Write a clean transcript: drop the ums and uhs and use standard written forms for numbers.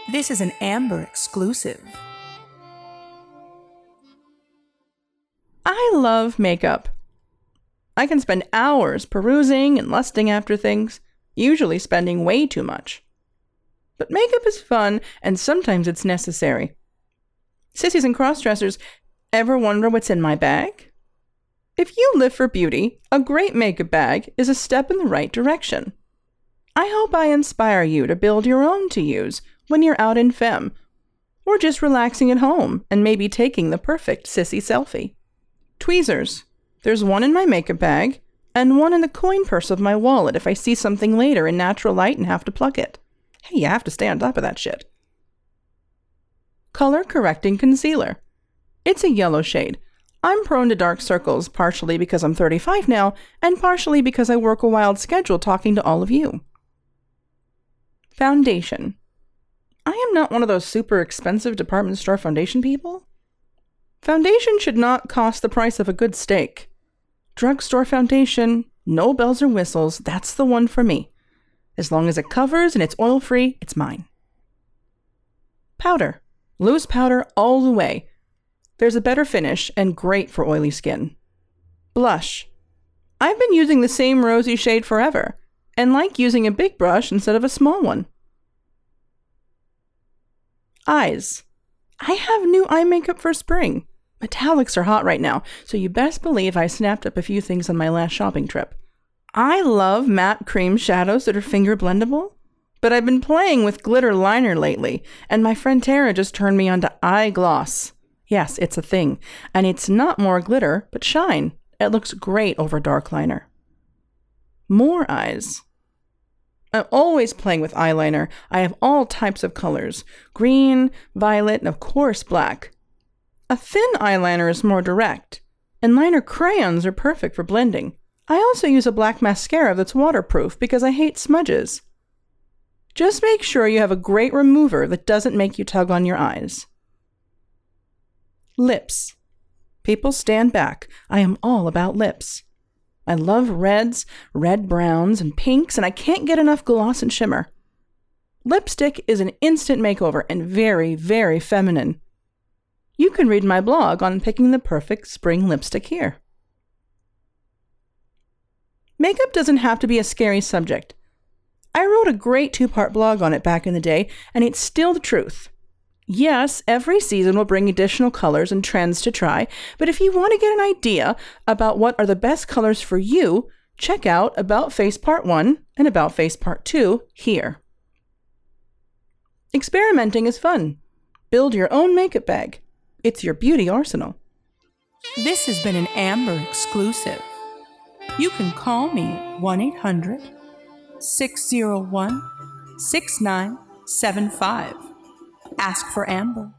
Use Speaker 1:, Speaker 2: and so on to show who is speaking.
Speaker 1: This is an Amber exclusive.
Speaker 2: I love makeup. I can spend hours perusing and lusting after things, usually spending way too much. But makeup is fun, and sometimes it's necessary. Sissies and crossdressers, ever wonder what's in my bag? If you live for beauty, a great makeup bag is a step in the right direction. I hope I inspire you to build your own to use when you're out in femme, or just relaxing at home and maybe taking the perfect sissy selfie. Tweezers. There's one in my makeup bag, and one in the coin purse of my wallet if I see something later in natural light and have to pluck it. Hey, you have to stay on top of that shit. Color correcting concealer. It's a yellow shade. I'm prone to dark circles, partially because I'm 35 now, and partially because I work a wild schedule talking to all of you. Foundation. I am not one of those super expensive department store foundation people. Foundation should not cost the price of a good steak. Drugstore foundation, no bells or whistles, that's the one for me. As long as it covers and it's oil-free, it's mine. Powder. Loose powder all the way. There's a better finish and great for oily skin. Blush. I've been using the same rosy shade forever, and like using a big brush instead of a small one. Eyes. I have new eye makeup for spring. Metallics are hot right now, so you best believe I snapped up a few things on my last shopping trip. I love matte cream shadows that are finger blendable, but I've been playing with glitter liner lately, and my friend Tara just turned me onto eye gloss. Yes, it's a thing, and it's not more glitter, but shine. It looks great over dark liner. More eyes. I'm always playing with eyeliner. I have all types of colors. Green, violet, and of course black. A thin eyeliner is more direct, and liner crayons are perfect for blending. I also use a black mascara that's waterproof because I hate smudges. Just make sure you have a great remover that doesn't make you tug on your eyes. Lips. People stand back. I am all about lips. I love reds, red browns, and pinks, and I can't get enough gloss and shimmer. Lipstick is an instant makeover and very, very feminine. You can read my blog on picking the perfect spring lipstick here. Makeup doesn't have to be a scary subject. I wrote a great 2-part blog on it back in the day, and it's still the truth. Yes, every season will bring additional colors and trends to try, but if you want to get an idea about what are the best colors for you, check out About Face Part 1 and About Face Part 2 here. Experimenting is fun. Build your own makeup bag. It's your beauty arsenal.
Speaker 1: This has been an Amber exclusive. You can call me 1-800-601-6975. Ask for Amber.